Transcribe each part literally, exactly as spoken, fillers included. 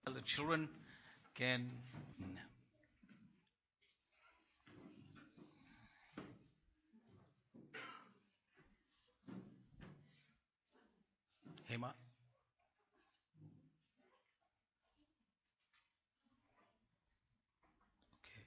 The children can. Hema. Okay.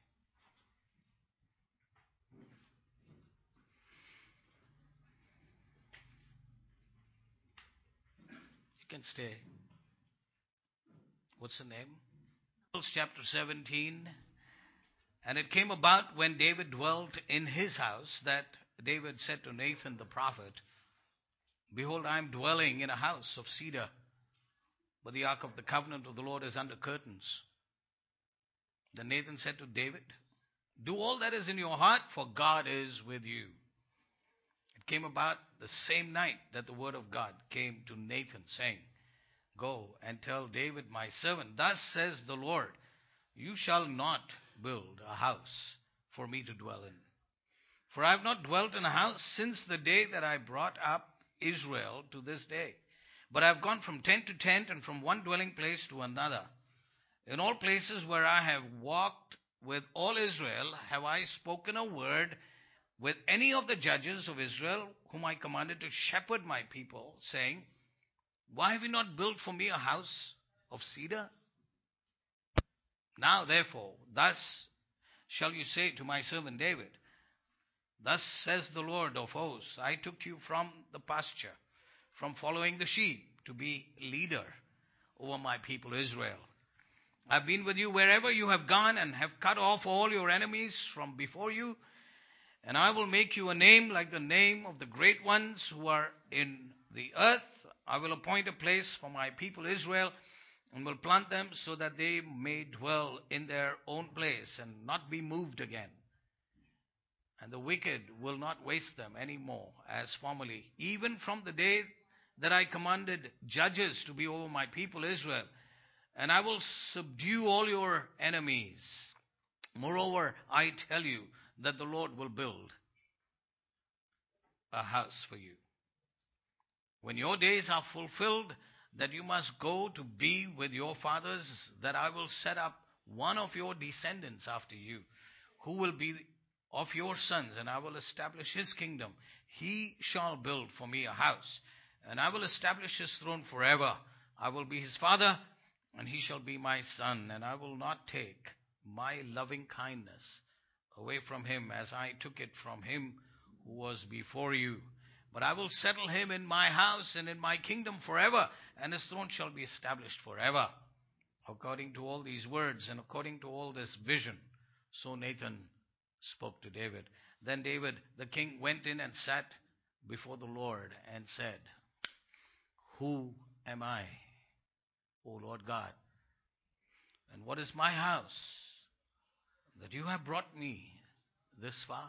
You can stay. What's the name? Chapter seventeen. And it came about when David dwelt in his house that David said to Nathan the prophet, Behold, I am dwelling in a house of cedar, but the ark of the covenant of the Lord is under curtains. Then Nathan said to David, Do all that is in your heart, for God is with you. It came about the same night that the word of God came to Nathan, saying, Go and tell David my servant, Thus says the Lord, You shall not build a house for me to dwell in. For I have not dwelt in a house since the day that I brought up Israel to this day. But I have gone from tent to tent and from one dwelling place to another. In all places where I have walked with all Israel, have I spoken a word with any of the judges of Israel, whom I commanded to shepherd my people, saying, Why have you not built for me a house of cedar? Now therefore, thus shall you say to my servant David, Thus says the Lord of hosts, I took you from the pasture, from following the sheep, to be leader over my people Israel. I have been with you wherever you have gone, and have cut off all your enemies from before you. And I will make you a name like the name of the great ones who are in the earth. I will appoint a place for my people Israel, and will plant them so that they may dwell in their own place and not be moved again. And the wicked will not waste them any more as formerly, even from the day that I commanded judges to be over my people Israel. And I will subdue all your enemies. Moreover, I tell you that the Lord will build a house for you. When your days are fulfilled, that you must go to be with your fathers, that I will set up one of your descendants after you, who will be of your sons, and I will establish his kingdom. He shall build for me a house, and I will establish his throne forever. I will be his father, and he shall be my son, and I will not take my loving kindness away from him as I took it from him who was before you. But I will settle him in my house and in my kingdom forever, and his throne shall be established forever. According to all these words and according to all this vision, so Nathan spoke to David. Then David the king went in and sat before the Lord and said, Who am I, O Lord God? And what is my house that you have brought me this far?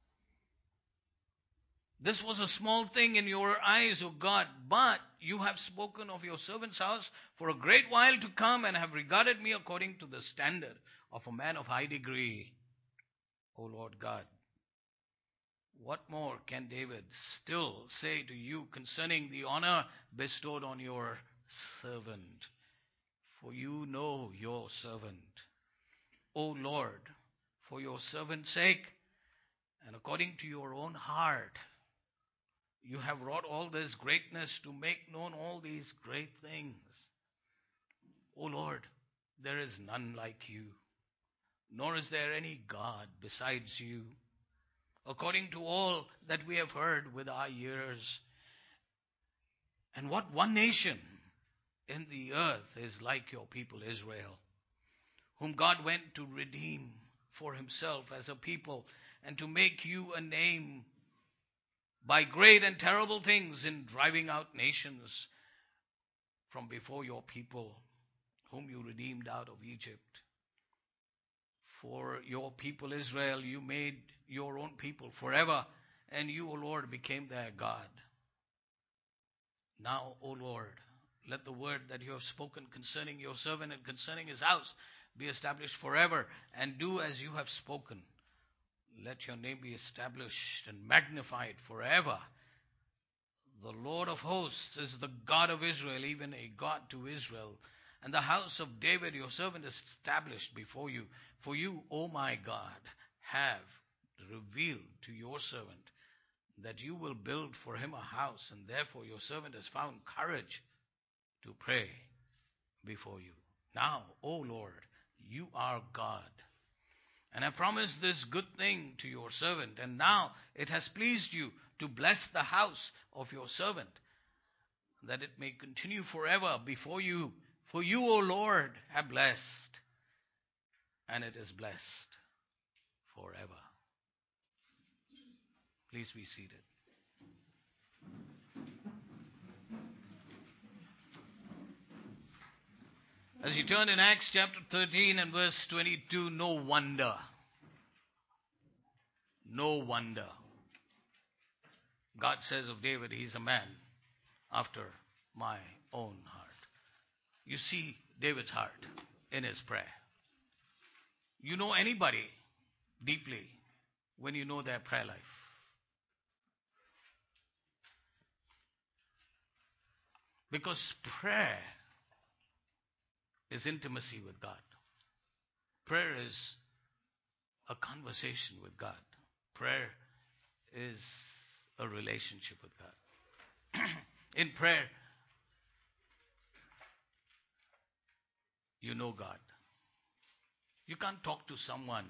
This was a small thing in your eyes, O God, but you have spoken of your servant's house for a great while to come, and have regarded me according to the standard of a man of high degree, O Lord God. What more can David still say to you concerning the honor bestowed on your servant? For you know your servant. O Lord, for your servant's sake, and according to your own heart, you have wrought all this greatness to make known all these great things. O Lord, there is none like you, nor is there any God besides you. According to all that we have heard with our ears. And what one nation in the earth is like your people Israel, whom God went to redeem for himself as a people, and to make you a name by great and terrible things in driving out nations from before your people, whom you redeemed out of Egypt. For your people Israel you made your own people forever, and you, O Lord, became their God. Now, O Lord, let the word that you have spoken concerning your servant and concerning his house be established forever, and do as you have spoken. Let your name be established and magnified forever. The Lord of hosts is the God of Israel, even a God to Israel, and the house of David your servant is established before you. For you, O my God, have revealed to your servant that you will build for him a house, and therefore your servant has found courage to pray before you. Now, O Lord, you are God, and I promised this good thing to your servant, and now it has pleased you to bless the house of your servant, that it may continue forever before you. For you, O Lord, have blessed, and it is blessed forever. Please be seated. As you turn in Acts chapter thirteen and verse twenty-two, no wonder. No wonder. God says of David, he's a man after my own heart. You see David's heart in his prayer. You know anybody deeply when you know their prayer life. Because prayer is intimacy with God. Prayer is a conversation with God. Prayer is a relationship with God. In prayer, you know God. You can't talk to someone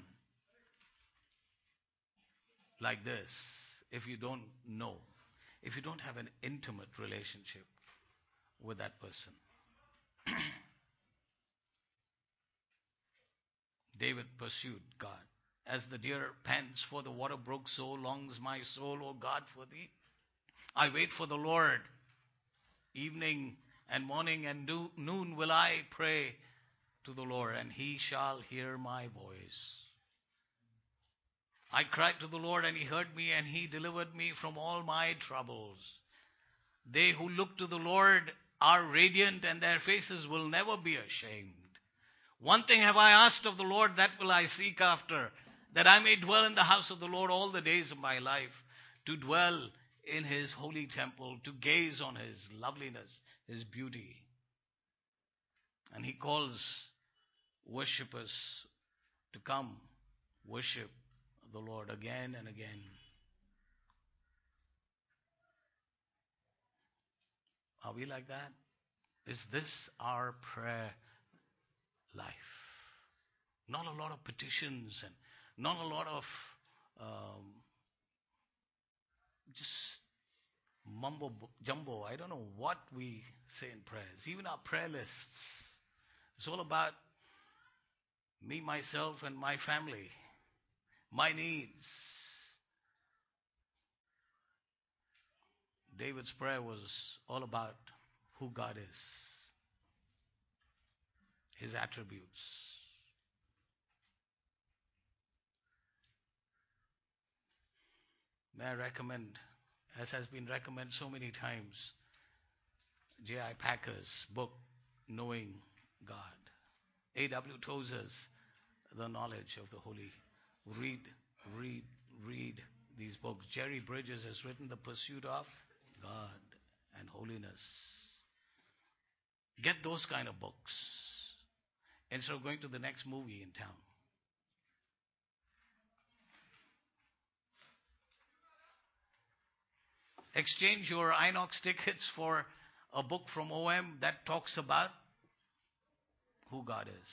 like this if you don't know, if you don't have an intimate relationship with that person. David pursued God. As the deer pants for the water brook, so longs my soul, O God, for thee. I wait for the Lord. Evening and morning and do, noon will I pray to the Lord, and he shall hear my voice. I cried to the Lord, and he heard me, and he delivered me from all my troubles. They who look to the Lord are radiant, and their faces will never be ashamed. One thing have I asked of the Lord, that will I seek after, that I may dwell in the house of the Lord all the days of my life, to dwell in his holy temple, to gaze on his loveliness, his beauty. And he calls worshippers to come worship the Lord again and again. Are we like that? Is this our prayer life? Not a lot of petitions and not a lot of um, just mumbo jumbo. I don't know what we say in prayers. Even our prayer lists. It's all about me, myself, and my family. My needs. David's prayer was all about who God is. His attributes. May I recommend, as has been recommended so many times, J I Packer's book, Knowing God. A W Tozer's The Knowledge of the Holy. Read, read, read these books. Jerry Bridges has written The Pursuit of God and Holiness. Get those kind of books instead of going to the next movie in town. Exchange your Inox tickets for a book from O M that talks about who God is.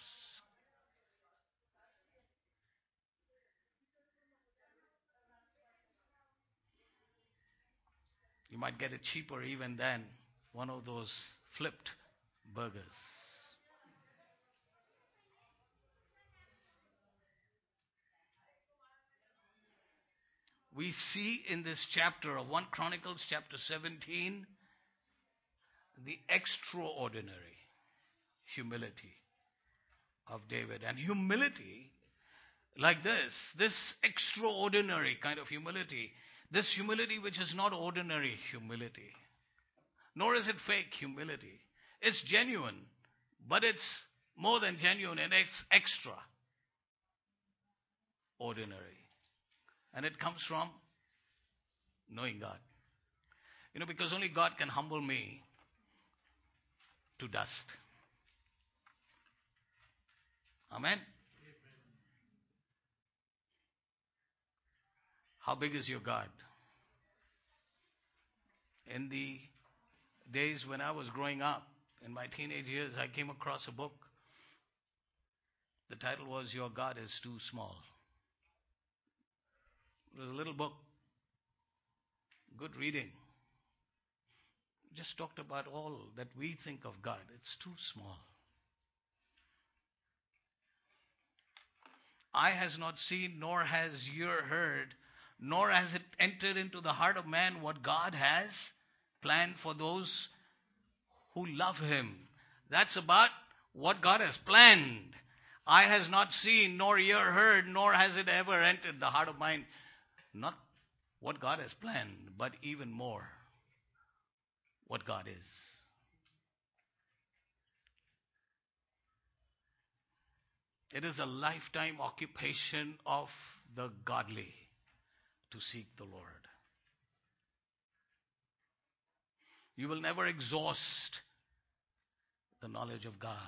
You might get it cheaper even than one of those flipped burgers. We see in this chapter of First Chronicles chapter seventeen the extraordinary humility of David. And humility like this, this extraordinary kind of humility, this humility which is not ordinary humility, nor is it fake humility. It's genuine, but it's more than genuine, and it's extraordinary. And it comes from knowing God. You know, because only God can humble me to dust. Amen? How big is your God? In the days when I was growing up, in my teenage years, I came across a book. The title was Your God is Too Small. It was a little book. Good reading. Just talked about all that we think of God. It's too small. Eye has not seen, nor has ear heard, nor has it entered into the heart of man what God has planned for those who love Him. That's about what God has planned. Eye has not seen, nor ear heard, nor has it ever entered the heart of man. Not what God has planned, but even more what God is. It is a lifetime occupation of the godly to seek the Lord. You will never exhaust the knowledge of God.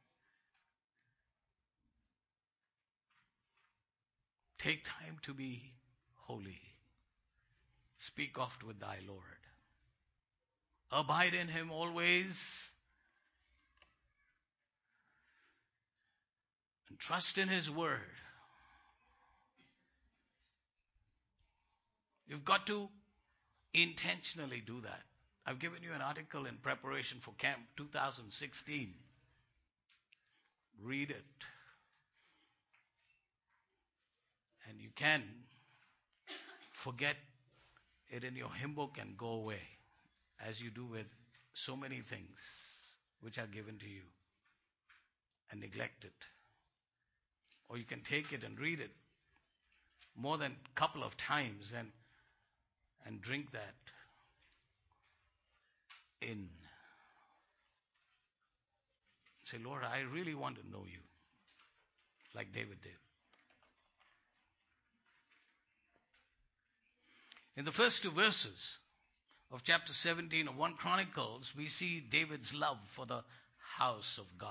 Take time to be holy. Speak oft with thy Lord. Abide in Him always. And trust in His word. You've got to intentionally do that. I've given you an article in preparation for Camp two thousand sixteen. Read it. And you can forget it in your hymn book and go away, as you do with so many things which are given to you, and neglect it. Or you can take it and read it more than a couple of times and, and drink that in. Say, Lord, I really want to know you, like David did. In the first two verses of chapter seventeen of First Chronicles, we see David's love for the house of God.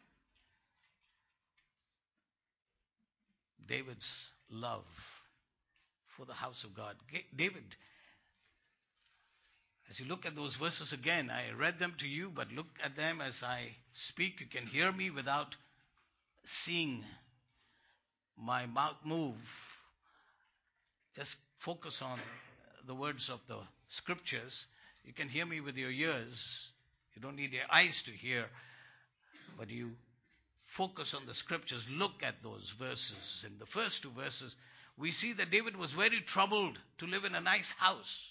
David's love for the house of God. David, as you look at those verses again, I read them to you, but look at them as I speak. You can hear me without seeing my mouth move. Just focus on the words of the scriptures. You can hear me with your ears. You don't need your eyes to hear, but you focus on the scriptures. Look at those verses. In the first two verses, we see that David was very troubled to live in a nice house.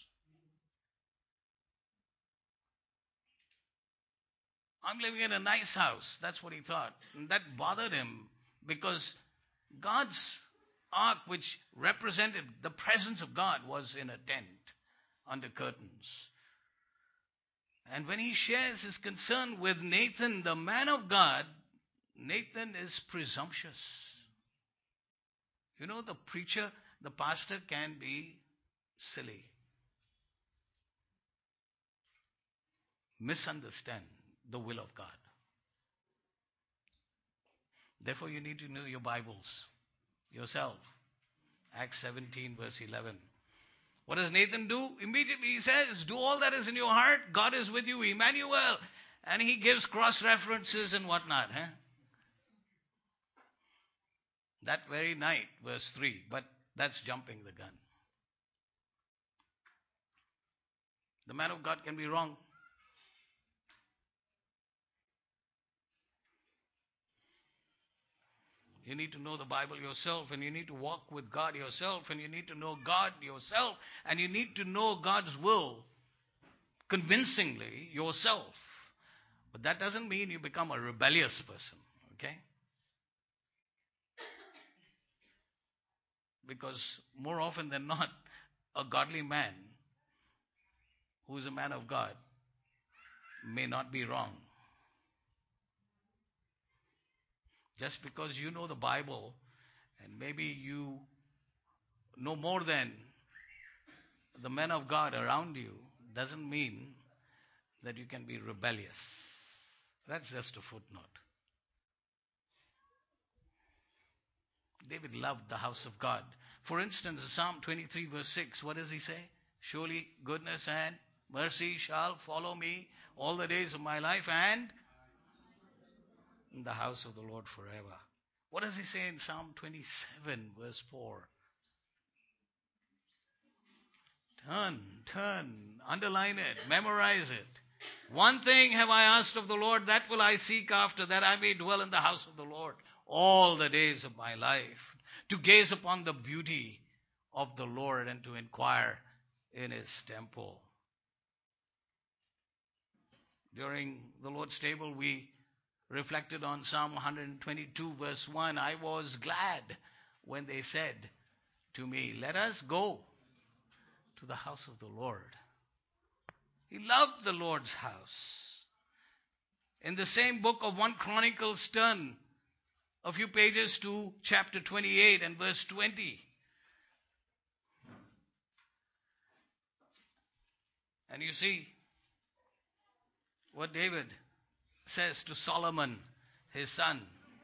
I'm living in a nice house. That's what he thought. And that bothered him because God's ark, which represented the presence of God, was in a tent under curtains. And when he shares his concern with Nathan, the man of God, Nathan is presumptuous. You know, the preacher, the pastor can be silly, misunderstand the will of God. Therefore, you need to know your Bibles yourself. Acts seventeen, verse eleven. What does Nathan do? Immediately he says, do all that is in your heart. God is with you, Emmanuel. And he gives cross-references and whatnot. Huh? That very night, verse three. But that's jumping the gun. The man of God can be wrong. You need to know the Bible yourself, and you need to walk with God yourself, and you need to know God yourself, and you need to know God's will convincingly yourself. But that doesn't mean you become a rebellious person, okay? Because more often than not, a godly man who is a man of God may not be wrong. Just because you know the Bible and maybe you know more than the men of God around you doesn't mean that you can be rebellious. That's just a footnote. David loved the house of God. For instance, Psalm twenty-three verse six, what does he say? Surely goodness and mercy shall follow me all the days of my life, and in the house of the Lord forever. What does he say in Psalm twenty-seven verse four? Turn, turn, underline it, memorize it. One thing have I asked of the Lord, that will I seek after, that I may dwell in the house of the Lord all the days of my life, to gaze upon the beauty of the Lord and to inquire in his temple. During the Lord's table, we reflected on Psalm one twenty-two verse one. I was glad when they said to me, let us go to the house of the Lord. He loved the Lord's house. In the same book of First Chronicles, turn a few pages to chapter twenty-eight and verse twenty. And you see what David says to Solomon, his son.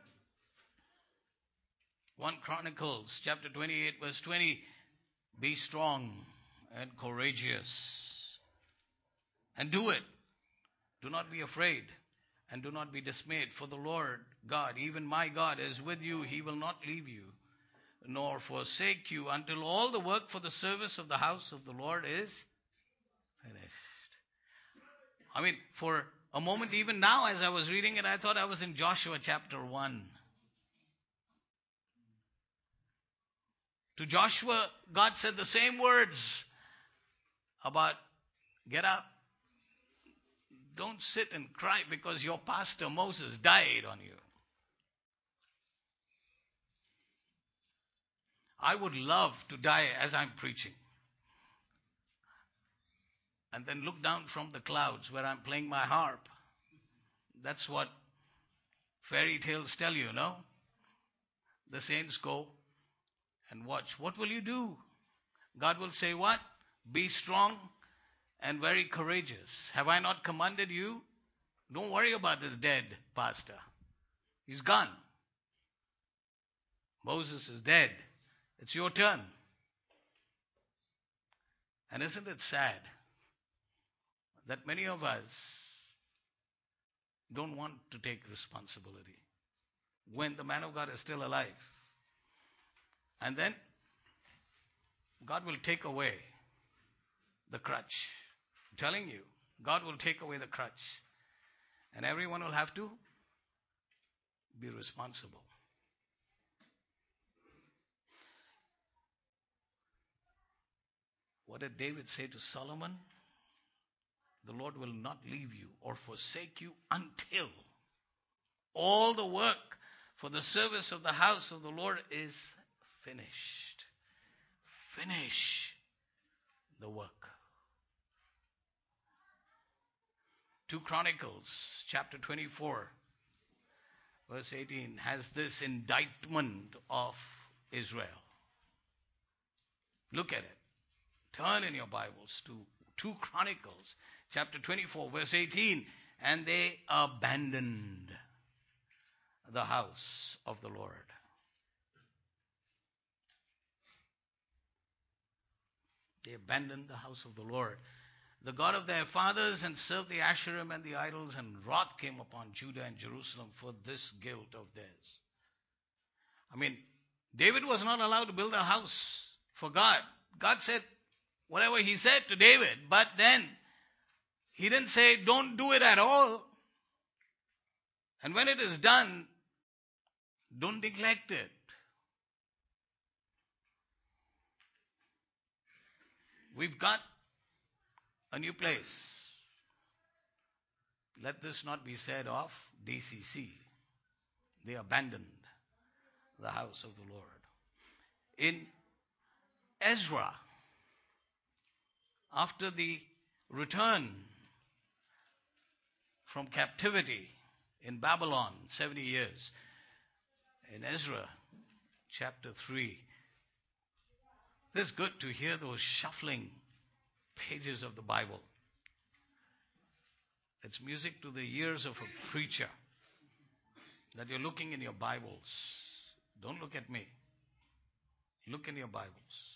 First Chronicles chapter twenty-eight verse twenty. Be strong and courageous, and do it. Do not be afraid, and do not be dismayed, for the Lord God, even my God, is with you. He will not leave you, nor forsake you, until all the work for the service of the house of the Lord is finished. I mean, for a moment, even now, as I was reading it, I thought I was in Joshua chapter one. To Joshua, God said the same words about get up. Don't sit and cry because your pastor Moses died on you. I would love to die as I'm preaching, and then look down from the clouds where I'm playing my harp. That's what fairy tales tell you, no? The saints go and watch. What will you do? God will say what? Be strong and very courageous. Have I not commanded you? Don't worry about this dead pastor. He's gone. Moses is dead. It's your turn. And isn't it sad that many of us don't want to take responsibility when the man of God is still alive? And then God will take away the crutch. I'm telling you, God will take away the crutch. And everyone will have to be responsible. What did David say to Solomon? The Lord will not leave you or forsake you until all the work for the service of the house of the Lord is finished. Finish the work. Two Chronicles chapter twenty-four verse eighteen has this indictment of Israel. Look at it. Turn in your Bibles to Two Chronicles chapter twenty-four verse eighteen. And they abandoned the house of the Lord. They abandoned the house of the Lord, the God of their fathers, and served the Asherim and the idols, and wrath came upon Judah and Jerusalem for this guilt of theirs. I mean, David was not allowed to build a house for God. God said whatever he said to David, but then he didn't say don't do it at all. And when it is done, don't neglect it. We've got a new place. Let this not be said of D C C. They abandoned the house of the Lord. In Ezra, after the return from captivity in Babylon, seventy years, in Ezra chapter three, it's good to hear those shuffling pages of the Bible. It's music to the ears of a preacher that you're looking in your Bibles. Don't look at me. Look in your Bibles.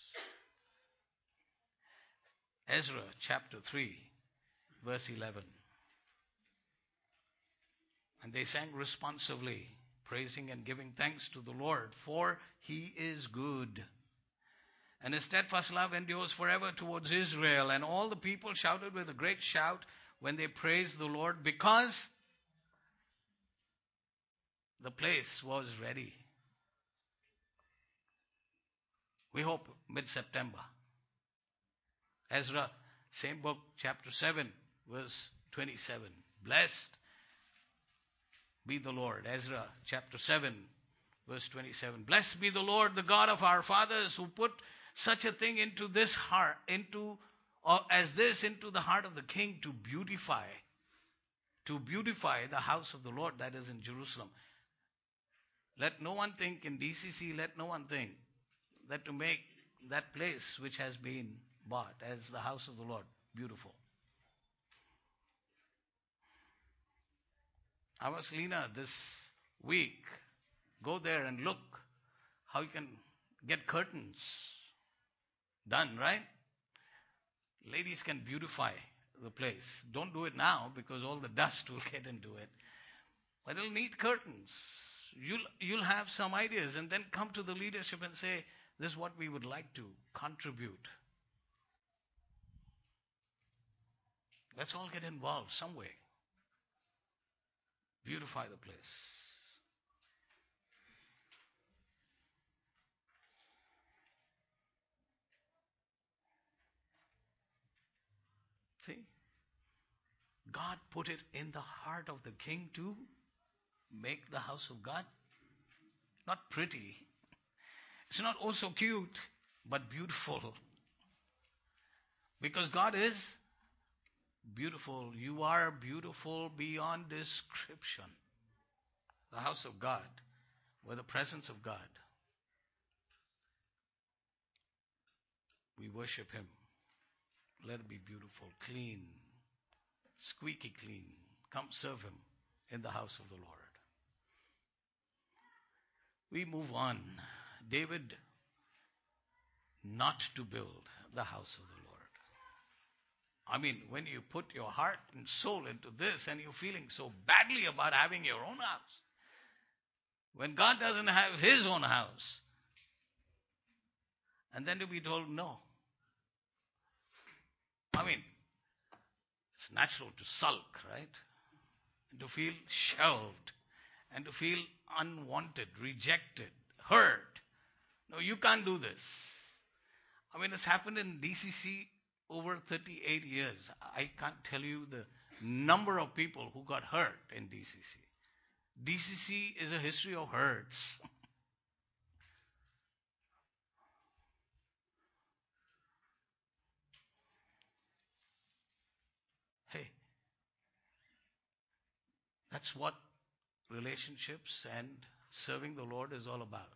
Ezra chapter three, verse eleven. And they sang responsively, praising and giving thanks to the Lord, for he is good. And his steadfast love endures forever towards Israel. And all the people shouted with a great shout when they praised the Lord, because the place was ready. We hope mid-September. Ezra, same book, chapter seven, verse twenty-seven. Blessed be the Lord. Ezra chapter seven, verse twenty-seven. Blessed be the Lord, the God of our fathers, who put such a thing into this heart, into or as this into the heart of the king, to beautify, to beautify the house of the Lord that is in Jerusalem. Let no one think in D C C, let no one think that to make that place which has been bought as the house of the Lord beautiful. I was Lena this week. Go there and look how you can get curtains done, right? Ladies can beautify the place. Don't do it now because all the dust will get into it. But it'll need curtains. You'll, you'll have some ideas and then come to the leadership and say, this is what we would like to contribute. Let's all get involved some way. Beautify the place. See? God put it in the heart of the king to make the house of God not pretty. It's not also cute, but beautiful. Because God is beautiful. You are beautiful beyond description. The house of God, where the presence of God. We worship Him. Let it be beautiful, clean, squeaky clean. Come serve Him in the house of the Lord. We move on. David, not to build the house of the Lord. I mean, when you put your heart and soul into this and you're feeling so badly about having your own house, when God doesn't have His own house, and then to be told no. I mean, it's natural to sulk, right? And to feel shelved, and to feel unwanted, rejected, hurt. No, you can't do this. I mean, it's happened in D C C over thirty-eight years. I can't tell you the number of people who got hurt in D C C. D C C is a history of hurts. Hey, that's what relationships and serving the Lord is all about.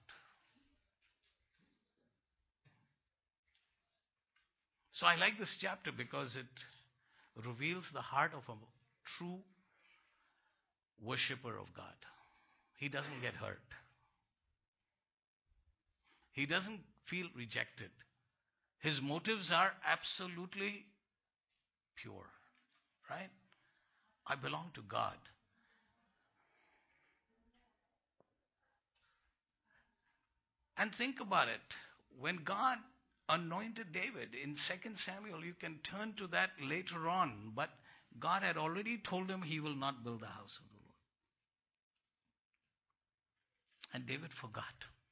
So I like this chapter because it reveals the heart of a true worshipper of God. He doesn't get hurt. He doesn't feel rejected. His motives are absolutely pure, right? I belong to God. And think about it. When God anointed David in Second Samuel, you can turn to that later on, but God had already told him he will not build the house of the Lord. And David forgot.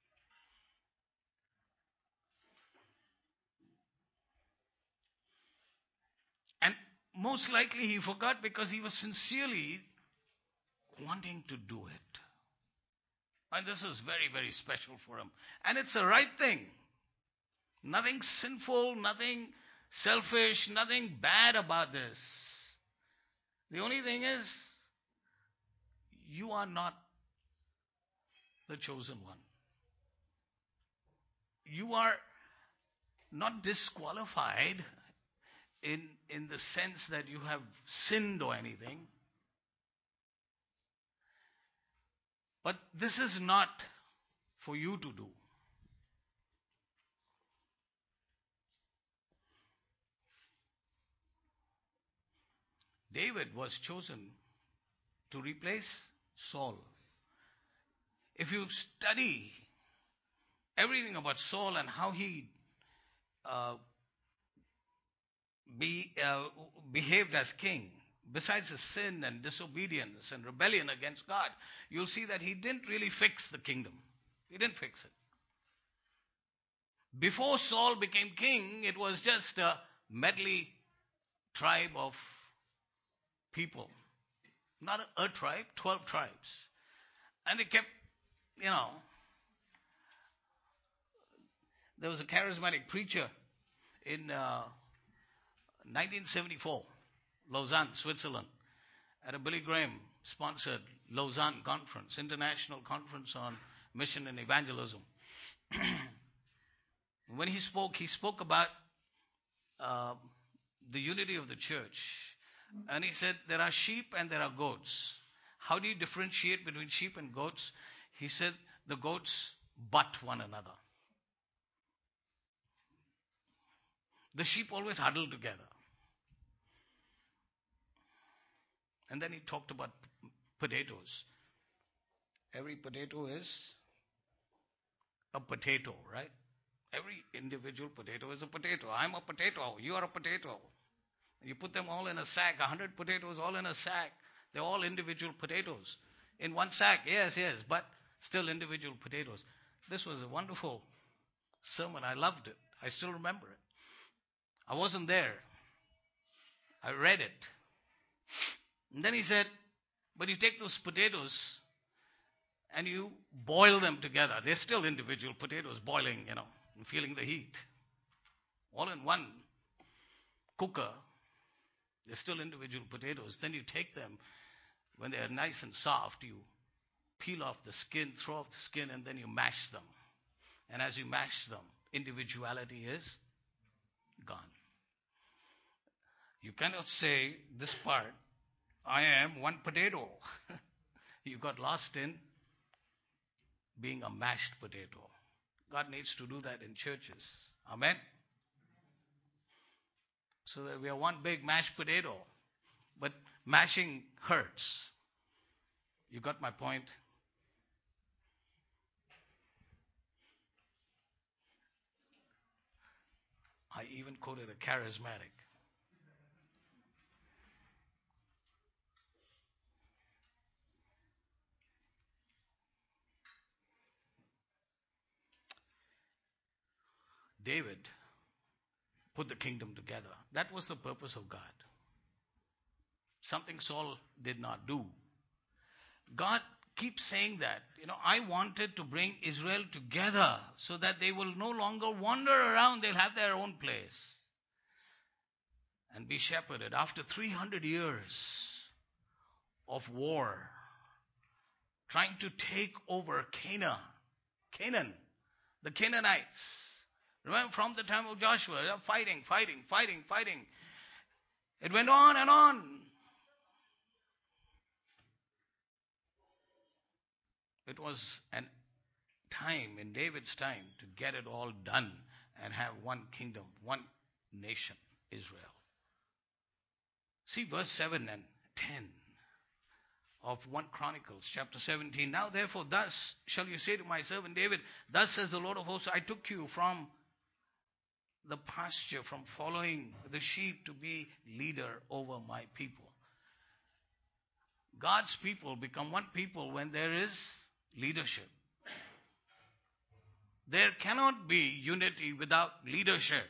And most likely he forgot because he was sincerely wanting to do it. And this is very, very special for him. And it's the right thing. Nothing sinful, nothing selfish, nothing bad about this. The only thing is, you are not the chosen one. You are not disqualified in, in the sense that you have sinned or anything. But this is not for you to do. David was chosen to replace Saul. If you study everything about Saul and how he uh, be, uh, behaved as king, besides his sin and disobedience and rebellion against God, you'll see that he didn't really fix the kingdom. He didn't fix it. Before Saul became king, it was just a medley tribe of people. Not a, a tribe, twelve tribes. And they kept, you know, there was a charismatic preacher in uh, nineteen seventy-four, Lausanne, Switzerland, at a Billy Graham sponsored Lausanne conference, international conference on mission and evangelism. When he spoke, he spoke about uh, the unity of the church. And he said, there are sheep and there are goats. How do you differentiate between sheep and goats? He said, the goats butt one another. The sheep always huddle together. And then he talked about potatoes. Every potato is a potato, right? Every individual potato is a potato. I'm a potato. You are a potato. You put them all in a sack, a hundred potatoes all in a sack. They're all individual potatoes. In one sack, yes, yes, but still individual potatoes. This was a wonderful sermon. I loved it. I still remember it. I wasn't there. I read it. And then he said, but you take those potatoes and you boil them together. They're still individual potatoes boiling, you know, and feeling the heat. All in one cooker. They're still individual potatoes. Then you take them when they're nice and soft. You peel off the skin, throw off the skin, and then you mash them. And as you mash them, individuality is gone. You cannot say this part, I am one potato. You got lost in being a mashed potato. God needs to do that in churches. Amen? So that we are one big mashed potato. But mashing hurts. You got my point? I even quoted a charismatic. David put the kingdom together. That was the purpose of God. Something Saul did not do. God keeps saying that. You know, I wanted to bring Israel together so that they will no longer wander around. They'll have their own place and be shepherded. After three hundred years of war, trying to take over Canaan, Canaan, the Canaanites. Remember, from the time of Joshua, they were fighting, fighting, fighting, fighting. It went on and on. It was a time, in David's time, to get it all done and have one kingdom, one nation, Israel. See verse seven and ten of First Chronicles chapter seventeen. Now therefore, thus shall you say to my servant David, thus says the Lord of hosts, I took you from the pasture, from following the sheep, to be leader over my people. God's people become one people when there is leadership. There cannot be unity without leadership.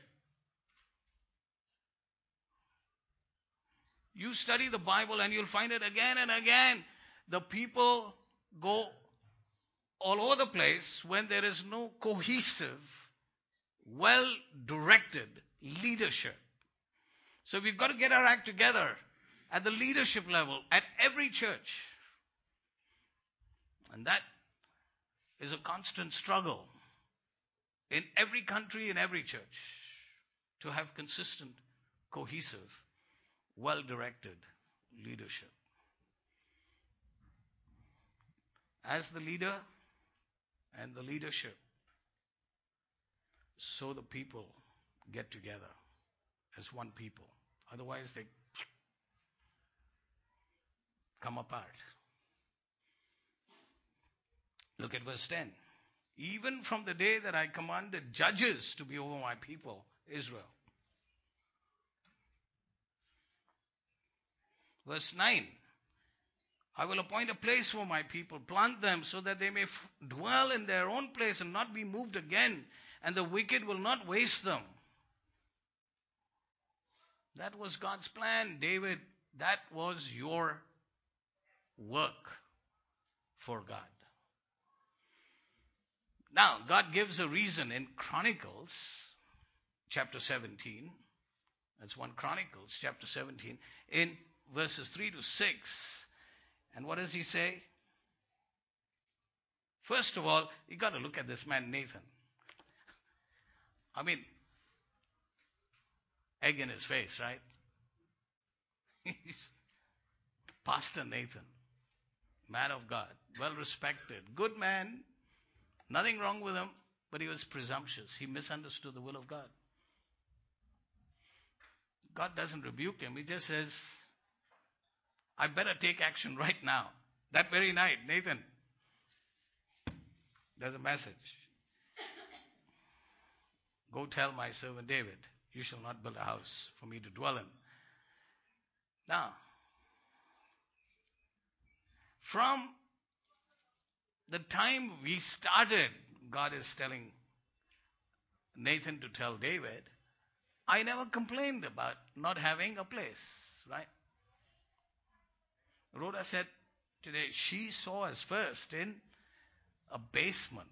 You study the Bible and you'll find it again and again. The people go all over the place when there is no cohesive, well-directed leadership. So we've got to get our act together at the leadership level, at every church. And that is a constant struggle in every country, in every church, to have consistent, cohesive, well-directed leadership. As the leader and the leadership, so the people get together as one people. Otherwise, they come apart. Look at verse ten. Even from the day that I commanded judges to be over my people, Israel. Verse nine. I will appoint a place for my people, plant them so that they may f- dwell in their own place and not be moved again, and the wicked will not waste them. That was God's plan, David. That was your work for God. Now, God gives a reason in Chronicles chapter seventeen. That's one Chronicles chapter seventeen. In verses three to six. And what does he say? First of all, you got to look at this man, Nathan. I mean, egg in his face, right? He's Pastor Nathan, man of God, well respected, good man, nothing wrong with him, but he was presumptuous. He misunderstood the will of God. God doesn't rebuke him. He just says, I better take action right now. That very night, Nathan, there's a message. Go tell my servant David, you shall not build a house for me to dwell in. Now, from the time we started, God is telling Nathan to tell David, I never complained about not having a place, right? Rhoda said today she saw us first in a basement.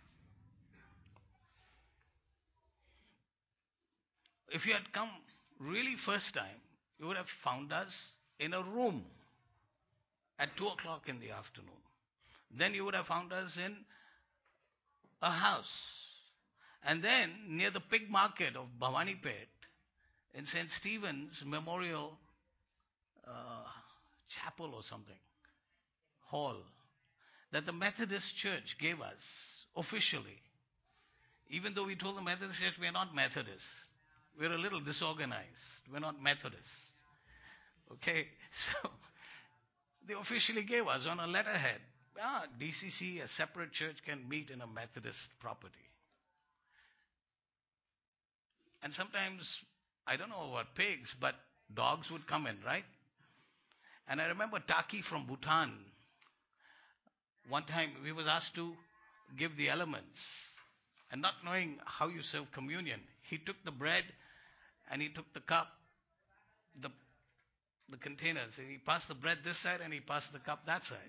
If you had come really first time, you would have found us in a room at two o'clock in the afternoon. Then you would have found us in a house. And then near the pig market of Bhavanipet, in Saint Stephen's Memorial uh, Chapel or something, hall, that the Methodist Church gave us officially. Even though we told the Methodist Church we are not Methodist. We're a little disorganized. We're not Methodist. Okay? So, they officially gave us on a letterhead. Ah, D C C, a separate church, can meet in a Methodist property. And sometimes, I don't know about pigs, but dogs would come in, right? And I remember Taki from Bhutan. One time, we was asked to give the elements. And not knowing how you serve communion, he took the bread and he took the cup, the, the containers. And he passed the bread this side and he passed the cup that side.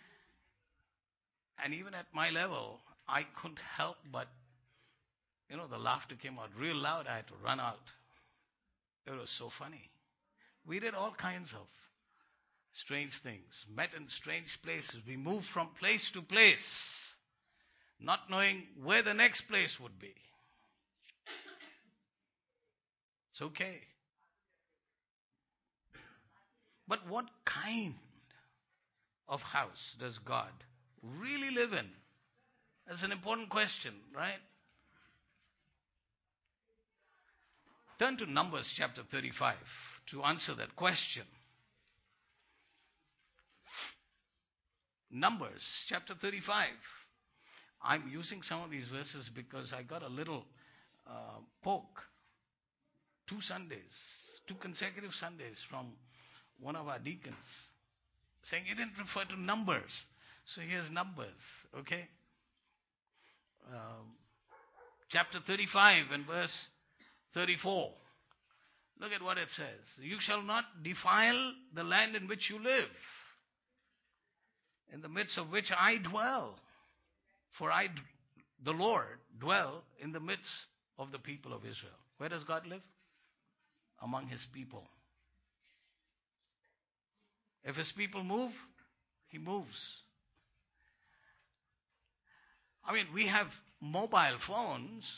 And even at my level, I couldn't help but, you know, the laughter came out real loud. I had to run out. It was so funny. We did all kinds of strange things, met in strange places. We moved from place to place, not knowing where the next place would be. It's okay. But what kind of house does God really live in? That's an important question, right? Turn to Numbers chapter thirty-five to answer that question. Numbers chapter thirty-five. I'm using some of these verses because I got a little uh, poke. Two Sundays, two consecutive Sundays from one of our deacons saying he didn't refer to Numbers. So here's Numbers, okay? Um, chapter thirty-five and verse thirty-four. Look at what it says. You shall not defile the land in which you live, in the midst of which I dwell. For I, the Lord, dwell in the midst of the people of Israel. Where does God live? Among his people. If his people move, he moves. I mean, we have mobile phones.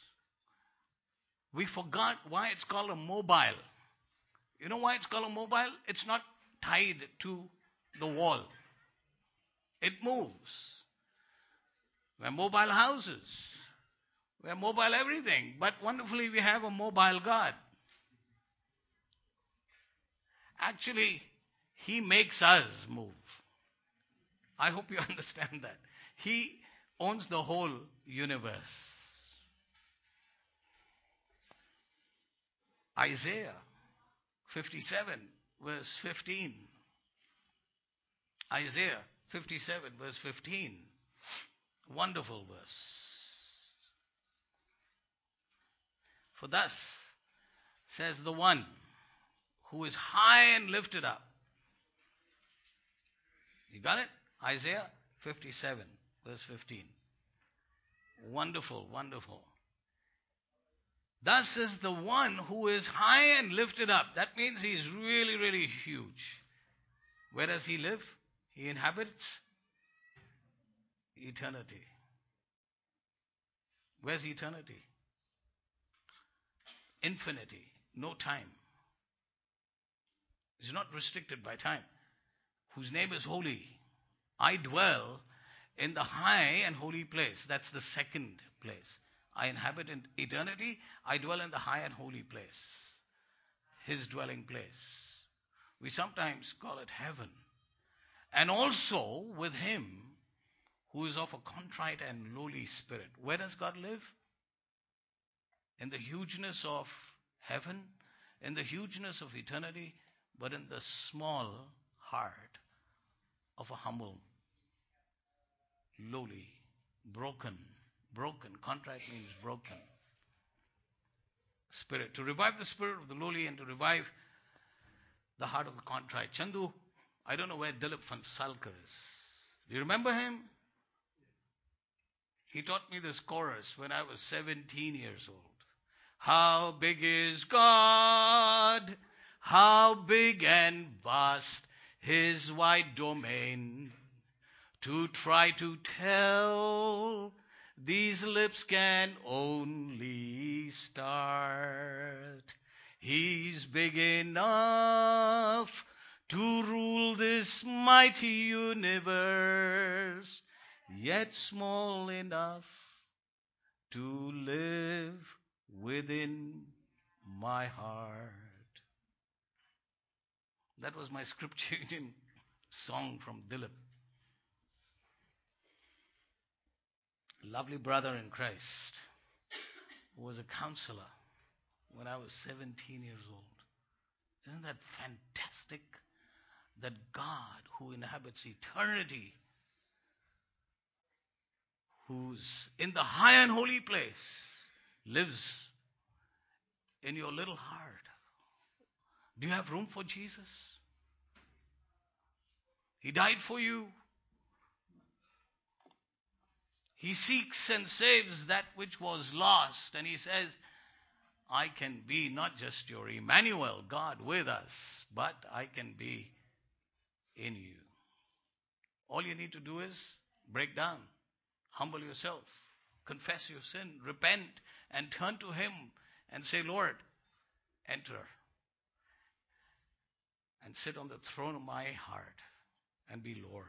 We forgot why it's called a mobile. You know why it's called a mobile? It's not tied to the wall. It moves. We're mobile houses. We're mobile everything. But wonderfully, we have a mobile God. Actually, He makes us move. I hope you understand that. He owns the whole universe. Isaiah fifty-seven, verse fifteen. Isaiah fifty-seven, verse fifteen. Wonderful verse. For thus says the one who is high and lifted up. You got it? Isaiah fifty-seven, verse fifteen. Wonderful, wonderful. Thus is the one who is high and lifted up. That means he is really, really huge. Where does he live? He inhabits eternity. Where's eternity? Infinity. No time. It's not restricted by time. Whose name is holy. I dwell in the high and holy place. That's the second place. I inhabit in eternity. I dwell in the high and holy place. His dwelling place. We sometimes call it heaven. And also with him who is of a contrite and lowly spirit. Where does God live? In the hugeness of heaven, in the hugeness of eternity, but in the small heart of a humble, lowly, broken, broken. Contrite means broken spirit. To revive the spirit of the lowly and to revive the heart of the contrite. Chandu, I don't know where Dilip Fansalkar is. Do you remember him? He taught me this chorus when I was seventeen years old. How big is God? How big and vast his wide domain? To try to tell, these lips can only start. He's big enough to rule this mighty universe, yet small enough to live within my heart. That was my scripture union song from Dilip. Lovely brother in Christ who was a counselor when I was seventeen years old. Isn't that fantastic? That God who inhabits eternity, who's in the high and holy place, lives in your little heart. Do you have room for Jesus? He died for you. He seeks and saves that which was lost. And he says, I can be not just your Emmanuel, God with us, but I can be in you. All you need to do is break down, humble yourself, confess your sin, repent, and turn to him and say, Lord, enter and sit on the throne of my heart and be Lord.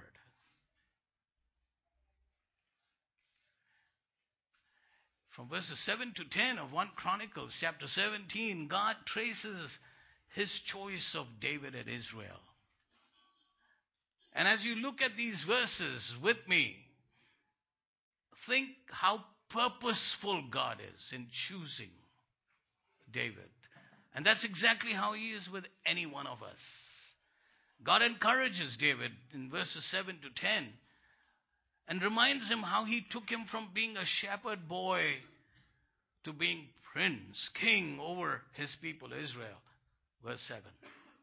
From verses seven to ten of First Chronicles chapter seventeen, God traces his choice of David and Israel. And as you look at these verses with me, think how purposeful God is in choosing David. And that's exactly how he is with any one of us. God encourages David in verses seven to ten and reminds him how he took him from being a shepherd boy to being prince, king over his people Israel. Verse seven.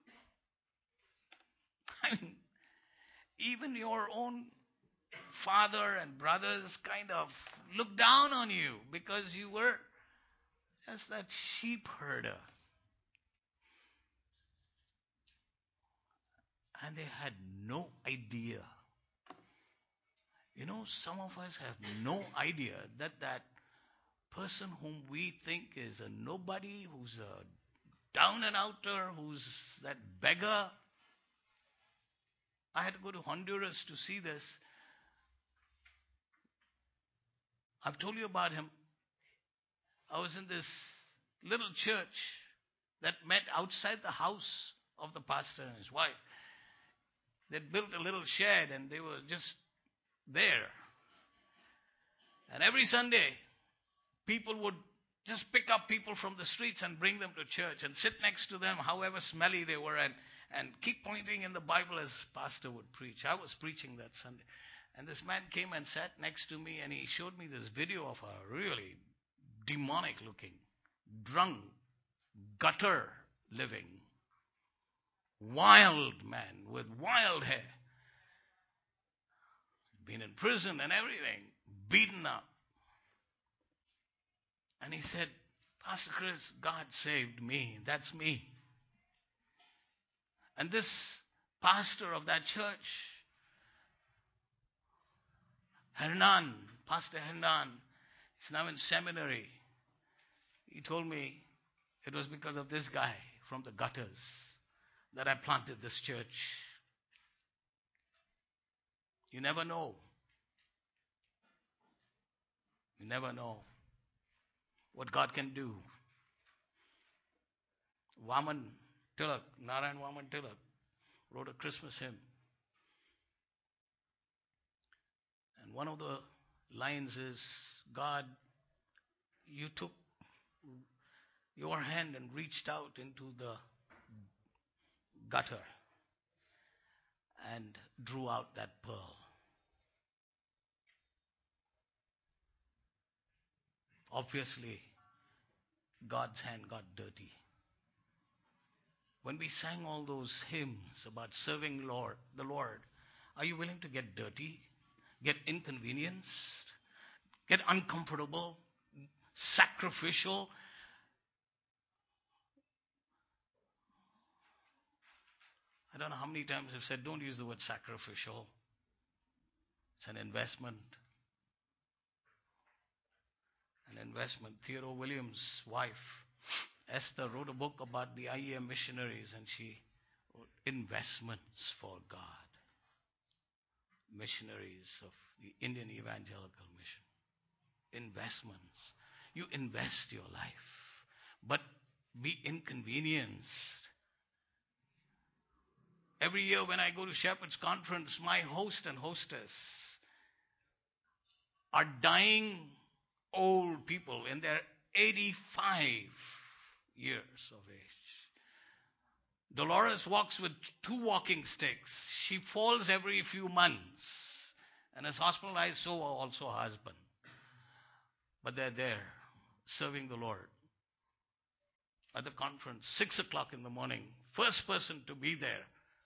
I mean, even your own father and brothers kind of looked down on you because you were just that sheep herder. And they had no idea. You know, some of us have no idea that that person whom we think is a nobody, who's a down and outer, who's that beggar. I had to go to Honduras to see this. I've told you about him. I was in this little church that met outside the house of the pastor and his wife. They'd built a little shed and they were just there. And every Sunday, people would just pick up people from the streets and bring them to church and sit next to them, however smelly they were, and, and keep pointing in the Bible as pastor would preach. I was preaching that Sunday. And this man came and sat next to me and he showed me this video of a really demonic looking, drunk, gutter living, wild man with wild hair. Been in prison and everything, beaten up. And he said, Pastor Chris, God saved me. That's me. And this pastor of that church, Hernan, Pastor Hernan, is now in seminary. He told me it was because of this guy from the gutters that I planted this church. You never know. You never know what God can do. Vaman Tilak, Narayan Vaman Tilak, wrote a Christmas hymn. And one of the lines is, God, you took your hand and reached out into the gutter and drew out that pearl. Obviously, God's hand got dirty. When we sang all those hymns about serving Lord, the Lord, are you willing to get dirty, get inconvenienced, get uncomfortable, sacrificial? I don't know how many times I've said, don't use the word sacrificial. It's an investment. An investment. Theodore Williams' wife, Esther, wrote a book about the I E M missionaries, and she wrote investments for God. Missionaries of the Indian Evangelical Mission. Investments. You invest your life, but be inconvenienced. Every year when I go to Shepherd's Conference, my host and hostess are dying old people in their eighty-five years of age. Dolores walks with two walking sticks. She falls every few months and is hospitalized, so also her husband. But they're there serving the Lord. At the conference, six o'clock in the morning, first person to be there.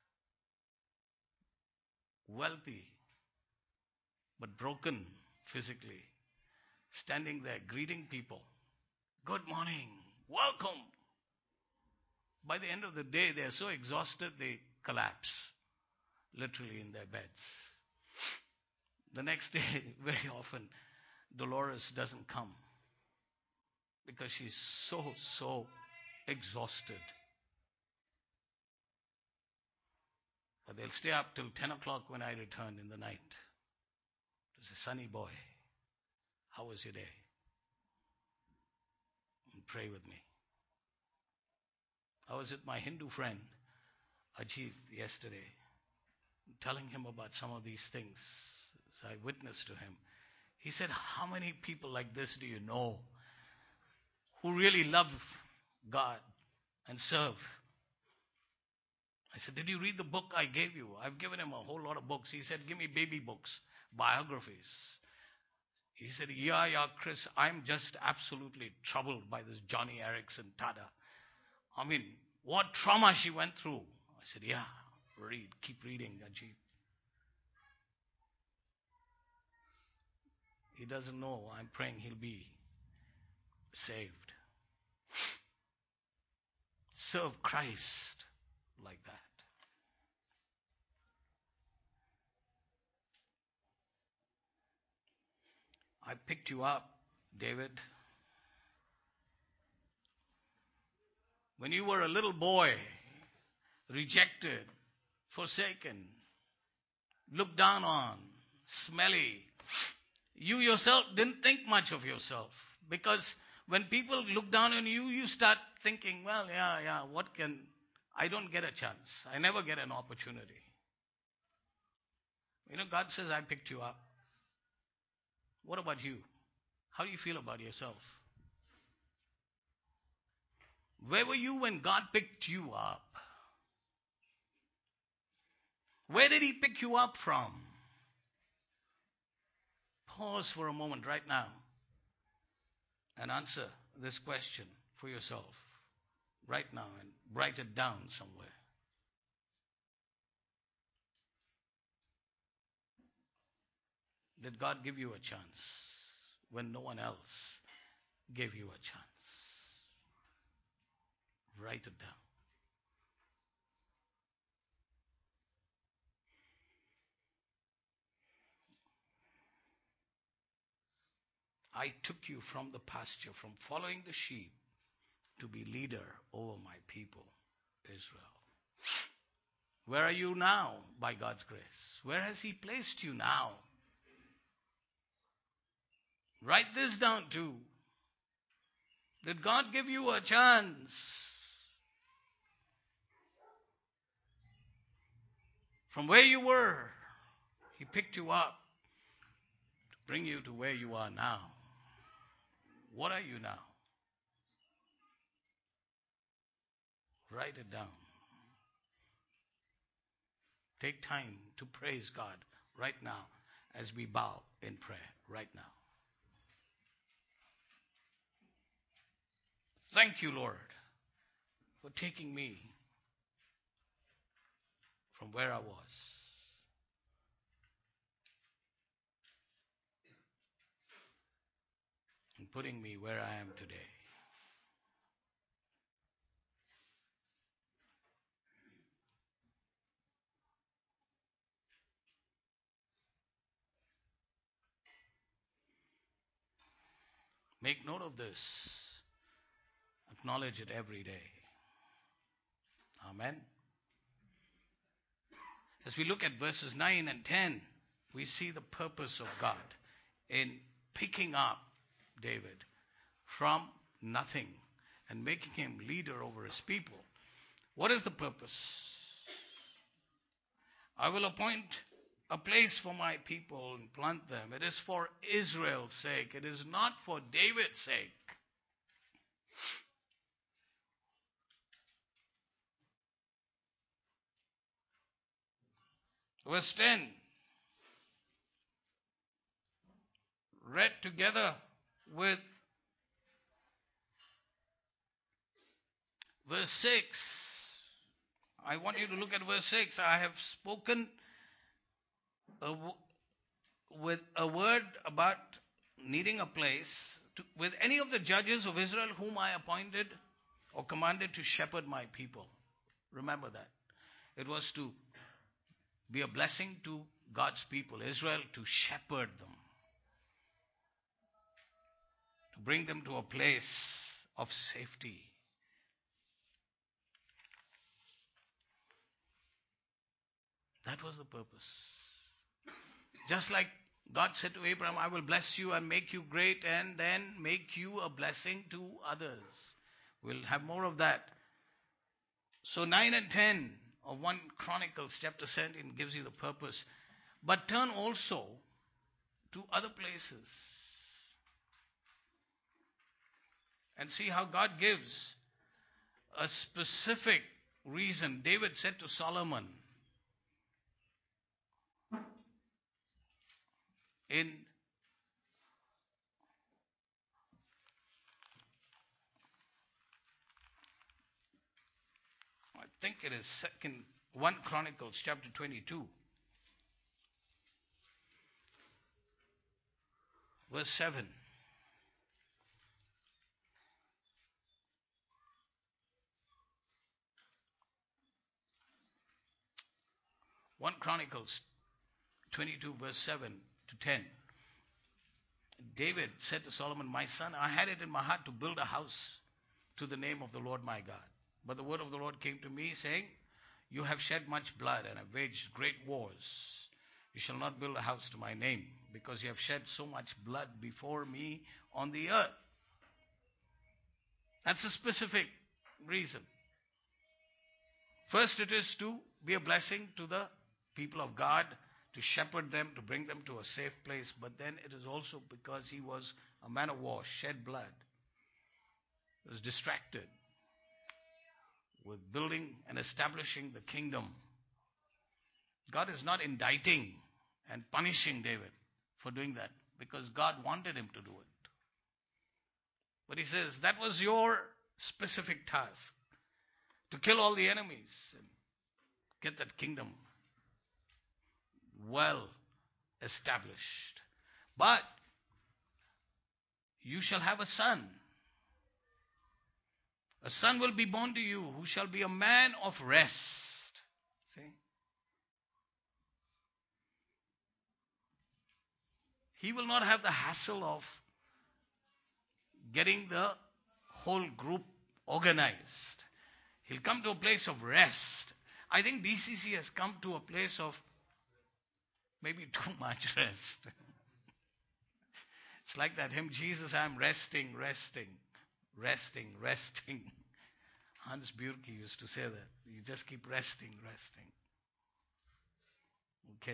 Wealthy, but broken physically. Standing there, greeting people. Good morning. Welcome. By the end of the day, they are so exhausted, they collapse. Literally in their beds. The next day, very often, Dolores doesn't come. Because she's so, so exhausted. But they'll stay up till ten o'clock when I return in the night. To say, Sonny boy, how was your day? And pray with me. I was with my Hindu friend, Ajit, yesterday, telling him about some of these things. So I witnessed to him. He said, how many people like this do you know who really love God and serve? I said, did you read the book I gave you? I've given him a whole lot of books. He said, give me baby books, biographies. He said, yeah, yeah, Chris, I'm just absolutely troubled by this Johnny Erickson Tada. I mean, what trauma she went through. I said, yeah, read, keep reading, Ajit. He doesn't know. I'm praying he'll be saved. Serve Christ like that. I picked you up, David, when you were a little boy, rejected, forsaken, looked down on, smelly. You yourself didn't think much of yourself, because when people look down on you, you start thinking, well, yeah, yeah, what can, I don't get a chance. I never get an opportunity. You know, God says, I picked you up. What about you? How do you feel about yourself? Where were you when God picked you up? Where did He pick you up from? Pause for a moment right now and answer this question for yourself right now and write it down somewhere. Did God give you a chance when no one else gave you a chance? Write it down. I took you from the pasture, from following the sheep, to be leader over my people, Israel. Where are you now by God's grace? Where has He placed you now? Write this down too. Did God give you a chance? From where you were, He picked you up to bring you to where you are now. What are you now? Write it down. Take time to praise God right now as we bow in prayer right now. Thank you, Lord, for taking me from where I was and putting me where I am today. Make note of this. Acknowledge it every day. Amen. As we look at verses nine and ten, we see the purpose of God in picking up David from nothing and making him leader over his people. What is the purpose? I will appoint a place for my people and plant them. It is for Israel's sake. It is not for David's sake. Verse ten, read together with verse six. I want you to look at verse six. I have spoken a w- with a word about needing a place to, with any of the judges of Israel whom I appointed or commanded to shepherd my people. Remember that. It was to be a blessing to God's people, Israel, to shepherd them, to bring them to a place of safety. That was the purpose. Just like God said to Abraham, I will bless you and make you great and then make you a blessing to others. We'll have more of that. So nine and ten of First Chronicles chapter seventeen gives you the purpose. But turn also to other places and see how God gives a specific reason. David said to Solomon in I think it is second First Chronicles chapter twenty-two, verse seven. First Chronicles twenty-two, verse seven to ten. David said to Solomon, my son, I had it in my heart to build a house to the name of the Lord my God. But the word of the Lord came to me, saying, you have shed much blood and have waged great wars. You shall not build a house to my name, because you have shed so much blood before me on the earth. That's a specific reason. First, it is to be a blessing to the people of God, to shepherd them, to bring them to a safe place, but then it is also because he was a man of war, shed blood, was distracted with building and establishing the kingdom. God is not indicting and punishing David for doing that because God wanted him to do it. But he says, that was your specific task, to kill all the enemies and get that kingdom well established. But you shall have a son. A son will be born to you who shall be a man of rest. See? He will not have the hassle of getting the whole group organized. He'll come to a place of rest. I think D C C has come to a place of maybe too much rest. It's like that hymn, Jesus, I'm resting, resting, resting, resting. Hans Bürki used to say that. You just keep resting, resting. Okay.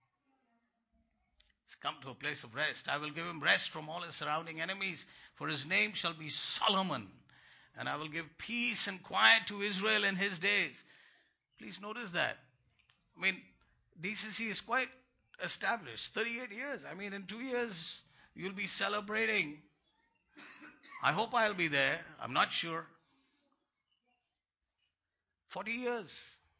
He's come to a place of rest. I will give him rest from all his surrounding enemies, for his name shall be Solomon. And I will give peace and quiet to Israel in his days. Please notice that. I mean, D C C is quite established. thirty-eight years. I mean, in two years, you'll be celebrating. I hope I'll be there. I'm not sure. forty years.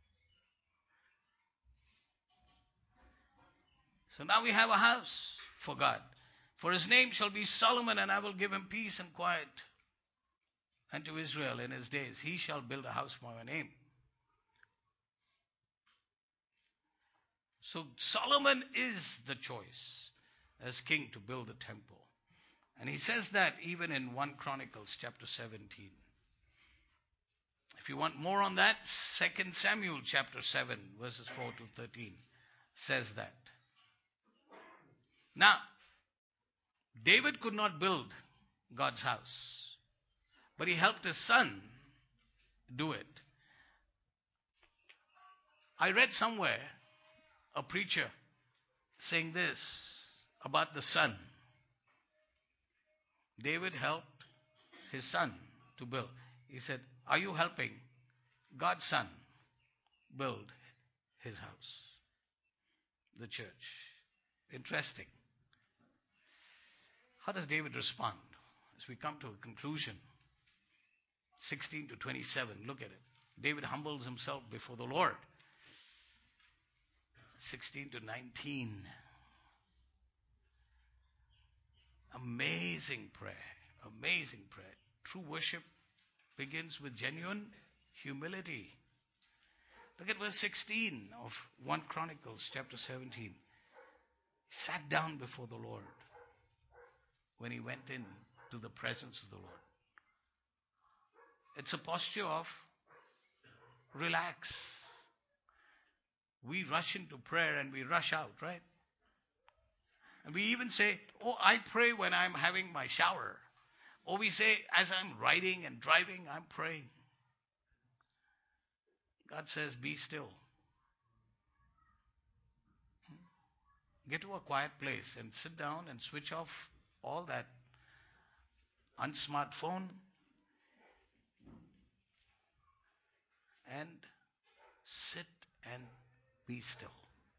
So now we have a house for God. For his name shall be Solomon, and I will give him peace and quiet. And to Israel in his days, he shall build a house for my name. So Solomon is the choice as king to build the temple. And he says that even in First Chronicles chapter seventeen. If you want more on that, Second Samuel chapter seven, verses four to thirteen says that. Now, David could not build God's house, but he helped his son do it. I read somewhere a preacher saying this about the son. David helped his son to build. He said, are you helping God's son build his house? The church. Interesting. How does David respond? As we come to a conclusion. sixteen to twenty-seven, look at it. David humbles himself before the Lord. sixteen to nineteen. Amazing prayer. Amazing prayer. True worship begins with genuine humility. Look at verse sixteen of First Chronicles chapter seventeen. He sat down before the Lord when he went in to the presence of the Lord. It's a posture of relax. We rush into prayer and we rush out, right? And we even say, oh, I pray when I'm having my shower. Or we say, as I'm riding and driving, I'm praying. God says, be still. Get to a quiet place and sit down and switch off all that unsmart phone and sit and be still.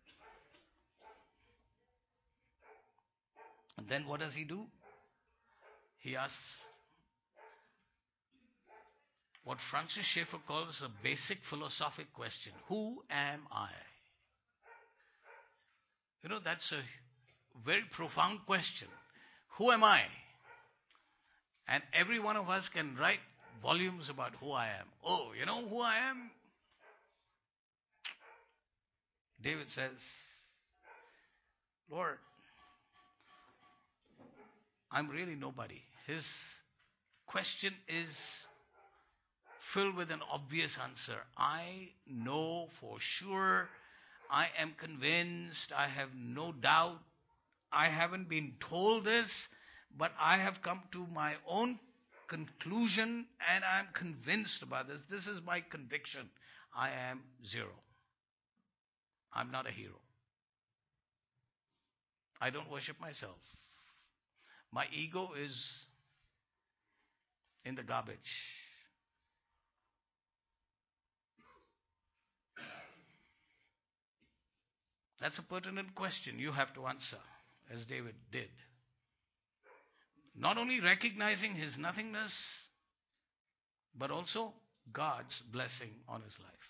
And then what does he do? He asks what Francis Schaeffer calls a basic philosophic question. Who am I? You know, that's a very profound question. Who am I? And every one of us can write volumes about who I am. Oh, you know who I am? David says, Lord, I'm really nobody. His question is filled with an obvious answer. I know for sure, I am convinced, I have no doubt, I haven't been told this, but I have come to my own conclusion and I'm convinced about this. This is my conviction. I am zero. I'm not a hero. I don't worship myself. My ego is in the garbage. That's a pertinent question you have to answer, as David did. Not only recognizing his nothingness, but also God's blessing on his life.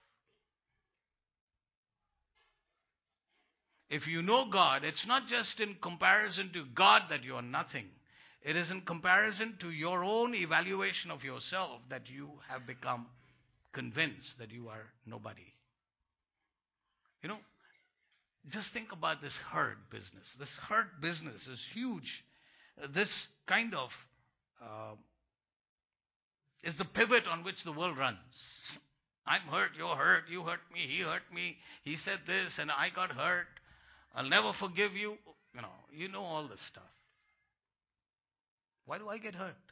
If you know God, it's not just in comparison to God that you are nothing. It is in comparison to your own evaluation of yourself that you have become convinced that you are nobody. You know, just think about this herd business. This herd business is huge. This kind of uh, is the pivot on which the world runs. I'm hurt, you're hurt, you hurt me, he hurt me, he said this and I got hurt. I'll never forgive you. You know, you know all this stuff. Why do I get hurt?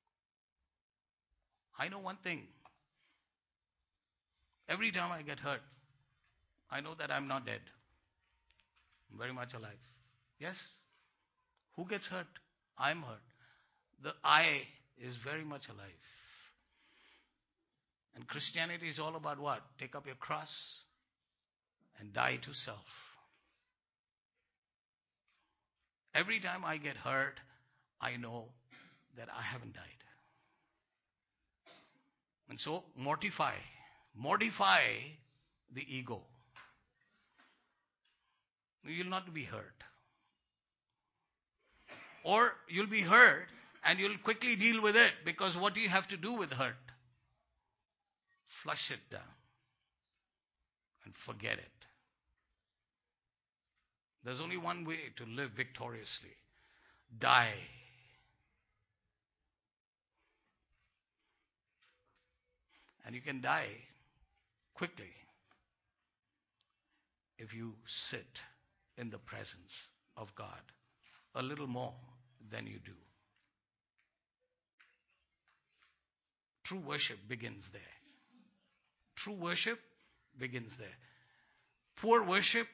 I know one thing. Every time I get hurt, I know that I'm not dead. I'm very much alive. Yes? Who gets hurt? I'm hurt. The I is very much alive. And Christianity is all about what? Take up your cross and die to self. Every time I get hurt, I know that I haven't died. And so, mortify. Mortify the ego. You'll not be hurt. Or you'll be hurt and you'll quickly deal with it, because what do you have to do with hurt? Flush it down and forget it. There's only one way to live victoriously. Die. And you can die quickly if you sit in the presence of God a little more than you do. True worship begins there. True worship begins there. Poor worship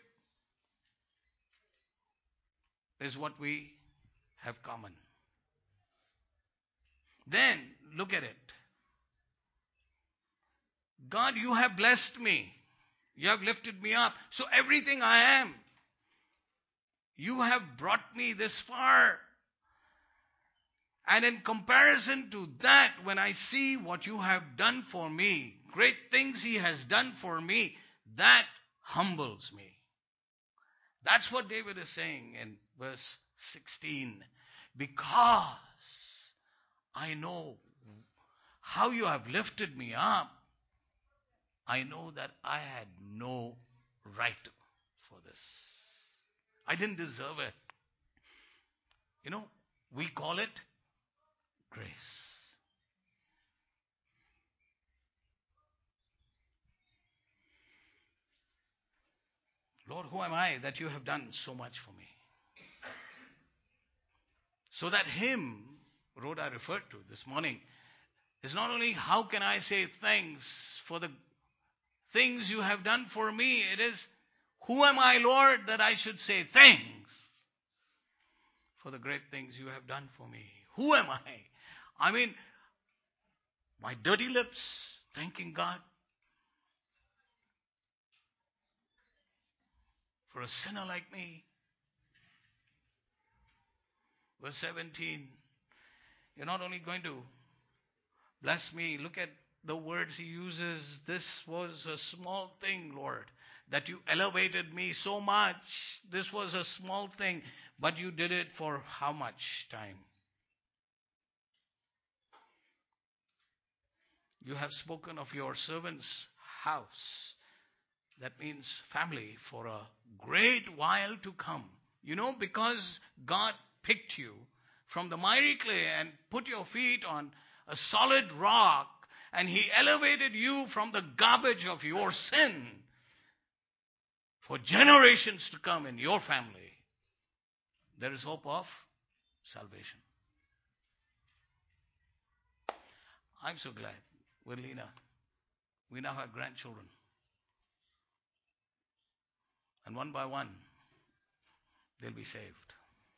is what we have common. Then, look at it. God, you have blessed me. You have lifted me up. So everything I am, you have brought me this far. And in comparison to that, when I see what you have done for me, great things he has done for me, that humbles me. That's what David is saying in verse sixteen. Because I know how you have lifted me up, I know that I had no right for this. I didn't deserve it. You know, we call it grace. Lord, who am I that you have done so much for me? So that hymn, Rhoda referred to this morning, is not only how can I say thanks for the things you have done for me, it is who am I, Lord, that I should say thanks for the great things you have done for me. Who am I? I mean, my dirty lips thanking God for a sinner like me. Verse seventeen, you're not only going to bless me, look at the words he uses. This was a small thing, Lord, that you elevated me so much. This was a small thing, but you did it for how much time? You have spoken of your servant's house. That means family for a great while to come. You know, because God picked you from the miry clay and put your feet on a solid rock, and he elevated you from the garbage of your sin for generations to come in your family. There is hope of salvation. I'm so glad with Lena. We now have grandchildren. And one by one, they'll be saved.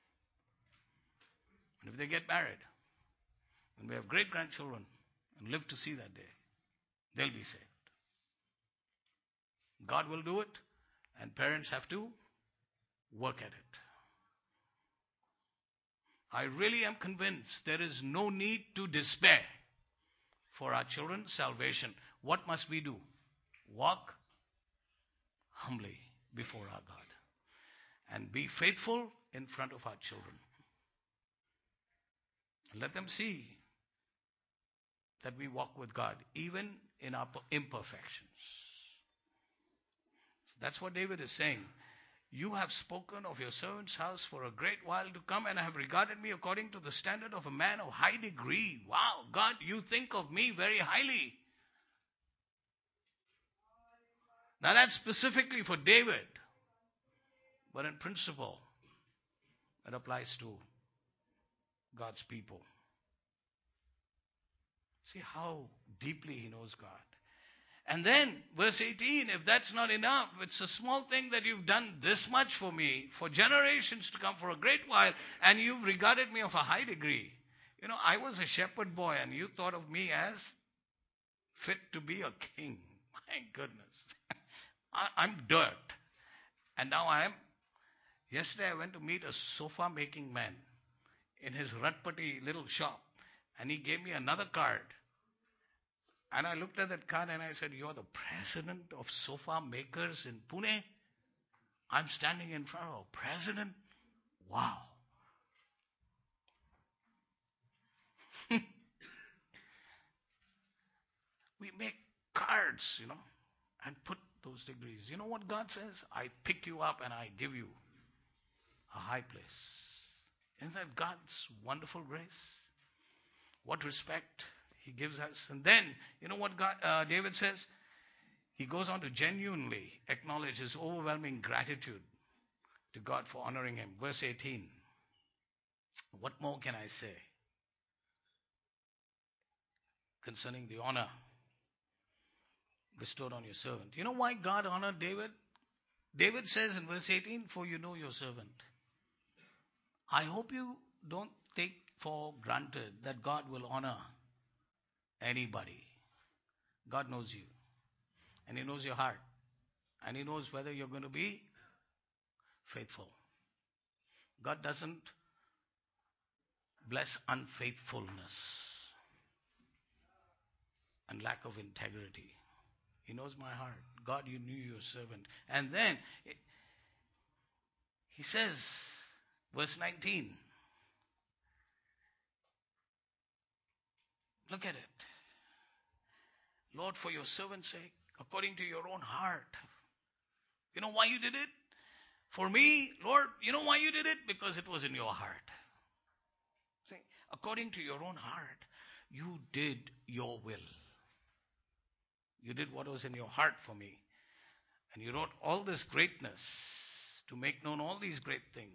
And if they get married, and we have great grandchildren, and live to see that day, they'll be saved. God will do it, and parents have to work at it. I really am convinced there is no need to despair for our children's salvation. What must we do? Walk humbly before our God and be faithful in front of our children. And let them see that we walk with God, even in our imperfections. So that's what David is saying. You have spoken of your servant's house for a great while to come, and have regarded me according to the standard of a man of high degree. Wow, God, you think of me very highly. Now that's specifically for David. But in principle, it applies to God's people. See how deeply he knows God. And then, verse eighteen, if that's not enough, it's a small thing that you've done this much for me, for generations to come, for a great while, and you've regarded me of a high degree. You know, I was a shepherd boy, and you thought of me as fit to be a king. My goodness. I, I'm dirt. And now I am. Yesterday I went to meet a sofa making man in his Ratpati little shop, and he gave me another card. And I looked at that card and I said, you're the president of sofa makers in Pune? I'm standing in front of a president? Wow. We make cards, you know, and put those degrees. You know what God says? I pick you up and I give you a high place. Isn't that God's wonderful grace? What respect he gives us. And then, you know what God, uh, David says? He goes on to genuinely acknowledge his overwhelming gratitude to God for honoring him. Verse eighteen. What more can I say concerning the honor bestowed on your servant? You know why God honored David? David says in verse eighteen, for you know your servant. I hope you don't take for granted that God will honor anybody. God knows you. And he knows your heart. And he knows whether you're going to be faithful. God doesn't bless unfaithfulness and lack of integrity. He knows my heart. God, you knew your servant. And then he says, verse nineteen. Look at it. Lord, for your servant's sake, according to your own heart. You know why you did it? For me, Lord, you know why you did it? Because it was in your heart. See, according to your own heart, you did your will. You did what was in your heart for me. And you wrote all this greatness to make known all these great things.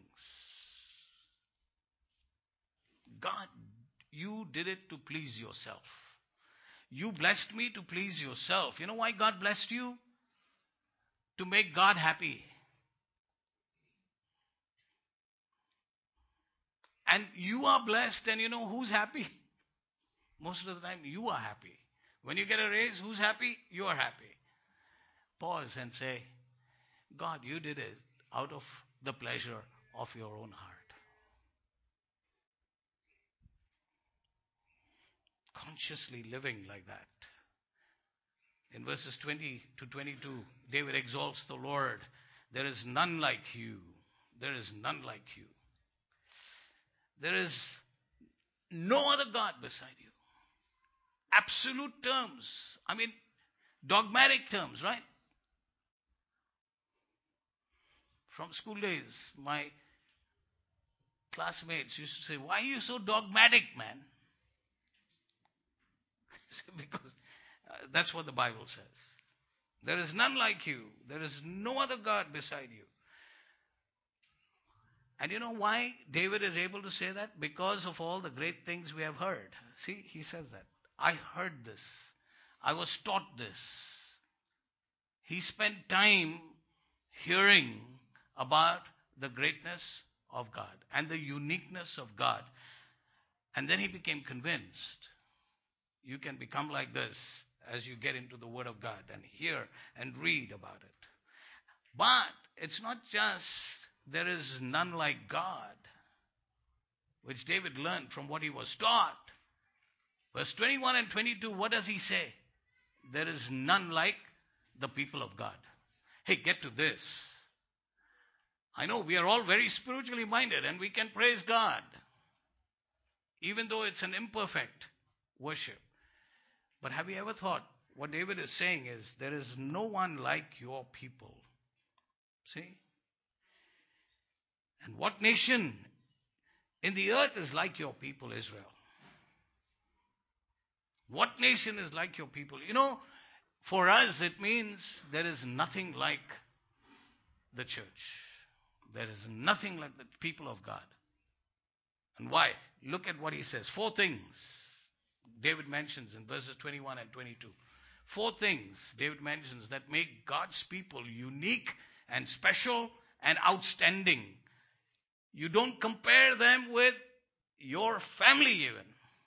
God, you did it to please yourself. You blessed me to please yourself. You know why God blessed you? To make God happy. And you are blessed, and you know who's happy? Most of the time you are happy. When you get a raise, who's happy? You are happy. Pause and say, God, you did it out of the pleasure of your own heart. Consciously living like that. In verses twenty to twenty-two, David exalts the Lord. There is none like you. There is none like you. There is no other God beside you. Absolute terms. I mean, dogmatic terms, right? From school days, my classmates used to say, why are you so dogmatic, man? Because uh, that's what the Bible says. There is none like you. There is no other God beside you. And you know why David is able to say that? Because of all the great things we have heard. See, he says that. I heard this. I was taught this. He spent time hearing about the greatness of God and the uniqueness of God. And then he became convinced. You can become like this as you get into the Word of God and hear and read about it. But it's not just there is none like God, which David learned from what he was taught. Verse twenty-one and twenty-two, what does he say? There is none like the people of God. Hey, get to this. I know we are all very spiritually minded and we can praise God, even though it's an imperfect worship. But have you ever thought what David is saying is there is no one like your people. See? And what nation in the earth is like your people, Israel? What nation is like your people? You know, for us it means there is nothing like the church. There is nothing like the people of God. And why? Look at what he says. Four things David mentions in verses twenty-one and twenty-two. Four things David mentions that make God's people unique and special and outstanding. You don't compare them with your family even.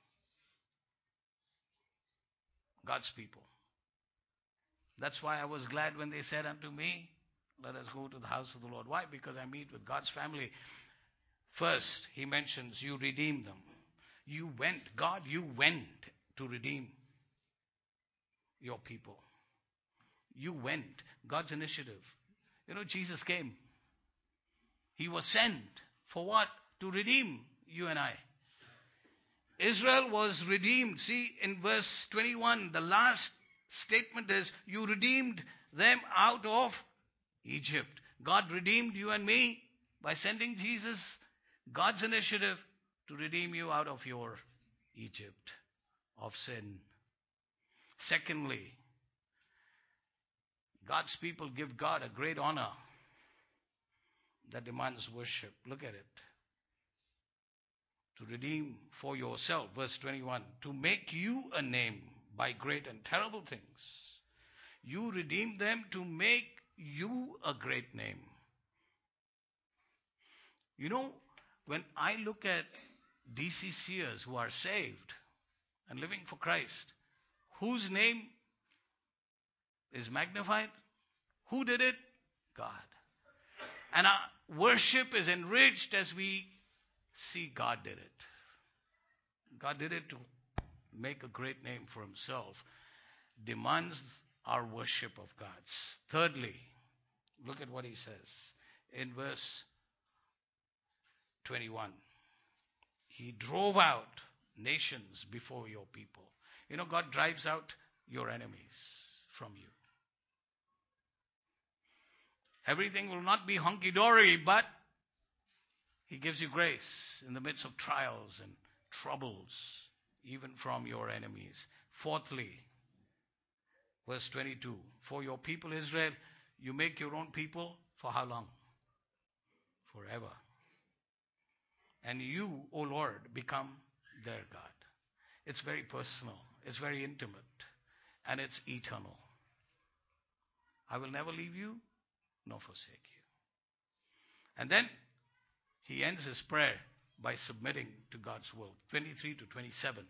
God's people. That's why I was glad when they said unto me, let us go to the house of the Lord. Why? Because I meet with God's family. First, he mentions you redeemed them. You went, God, you went to redeem your people. You went. God's initiative. You know, Jesus came. He was sent. For what? To redeem you and I. Israel was redeemed. See, in verse twenty-one, the last statement is, you redeemed them out of Egypt. God redeemed you and me by sending Jesus, God's initiative, to redeem you out of your Egypt of sin. Secondly, God's people give God a great honor that demands worship. Look at it. To redeem for yourself, verse twenty-one, to make you a name by great and terrible things. You redeemed them to make you a great name. You know, when I look at D C Cers who are saved and living for Christ, whose name is magnified? Who did it? God. And our worship is enriched as we see God did it. God did it to make a great name for himself. Demands our worship of God's. Thirdly, look at what he says in verse twenty-one. He drove out nations before your people. You know, God drives out your enemies from you. Everything will not be hunky-dory, but he gives you grace in the midst of trials and troubles, even from your enemies. Fourthly, verse twenty-two, for your people Israel, you make your own people for how long? Forever. And you, O Lord, become their God. It's very personal. It's very intimate. And it's eternal. I will never leave you nor forsake you. And then he ends his prayer by submitting to God's will. twenty-three to twenty-seven.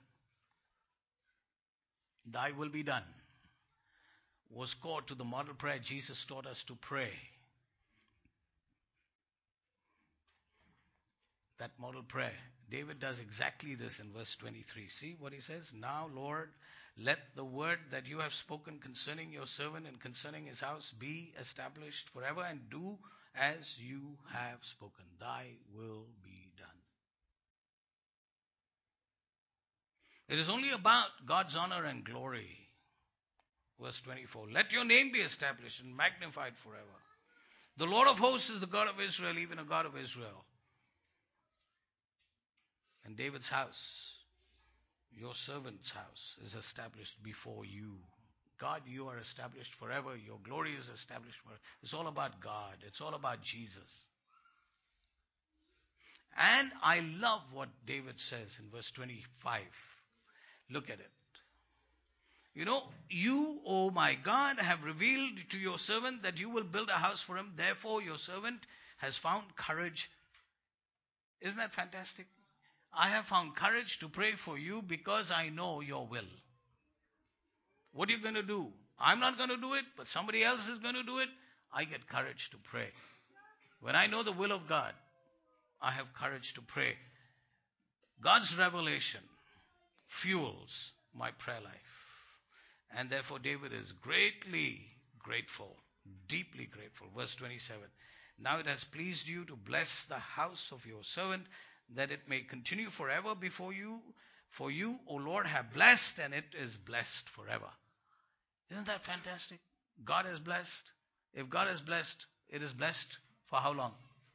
Thy will be done was core to the model prayer Jesus taught us to pray. That model prayer. David does exactly this in verse twenty-three. See what he says? Now, Lord, let the word that you have spoken concerning your servant and concerning his house be established forever, and do as you have spoken. Thy will be done. It is only about God's honor and glory. Verse twenty-four. Let your name be established and magnified forever. The Lord of hosts is the God of Israel, even a God of Israel. And David's house, your servant's house, is established before you. God, you are established forever. Your glory is established forever. It's all about God. It's all about Jesus. And I love what David says in verse twenty-five. Look at it. You know, you, O my God, have revealed to your servant that you will build a house for him. Therefore, your servant has found courage. Isn't that fantastic? I have found courage to pray for you because I know your will. What are you going to do? I'm not going to do it, but somebody else is going to do it. I get courage to pray. When I know the will of God, I have courage to pray. God's revelation fuels my prayer life. And therefore David is greatly grateful, deeply grateful. Verse twenty-seven. Now it has pleased you to bless the house of your servant, that it may continue forever before you. For you, O Lord, have blessed, and it is blessed forever. Isn't that fantastic? God has blessed. If God has blessed, it is blessed for how long?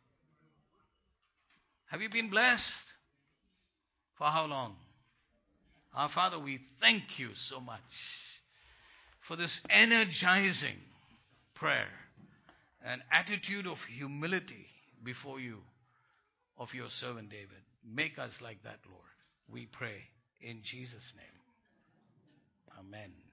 Have you been blessed? For how long? Our Father, we thank you so much for this energizing prayer, an attitude of humility before you of your servant David. Make us like that, Lord. We pray in Jesus' name. Amen.